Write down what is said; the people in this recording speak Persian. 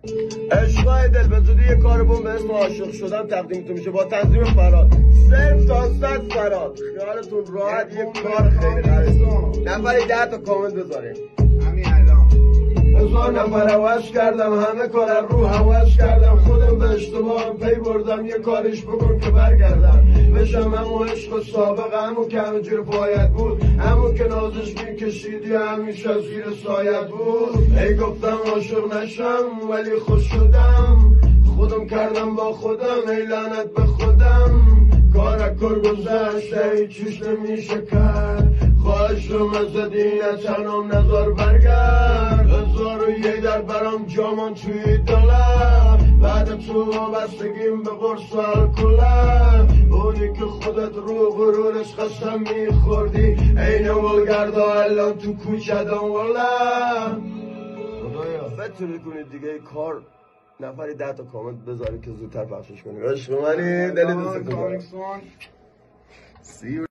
عشقای دل به زودی یه کار بوم به اسم عاشق شدم تقدیمتون میشه با تنظیم فراد. صرف تا 100 فراد. خیالتون راحت یه کار خیلی خرید. نفری 10 تا کامنت بذاریم. همین الان 1000 نفر هوس کردم، همه کار رو هوس کردم، خودم به اشتباهم پی بردم، یه کارش بکن که برگردم بشم همون عشق سابق، همون که همه جور باید بود، همون که نازش میکشیدی همیشه زیر سایت بود. ای گفتم عاشق نشم ولی خوش شدم، خودم کردم با خودم، ای لعنت به خودم. کار گذشت هیچیش نمیشه کرد، خواهشم ازت اینه تنم نظر برگرد. 1001 در برام جامان توی دلم، بعد تو وابستگیم به قرص و الکلم، اونی که خودت رو غرورش قسم میخوردی این ولگردا الان تو کوچه دنبالم. خدایا بتونی کنید دیگه کار نفری 10 تا کامنت بذاری که زودتر پخشش کنیم. عشق منی دلی دوستتون دارم.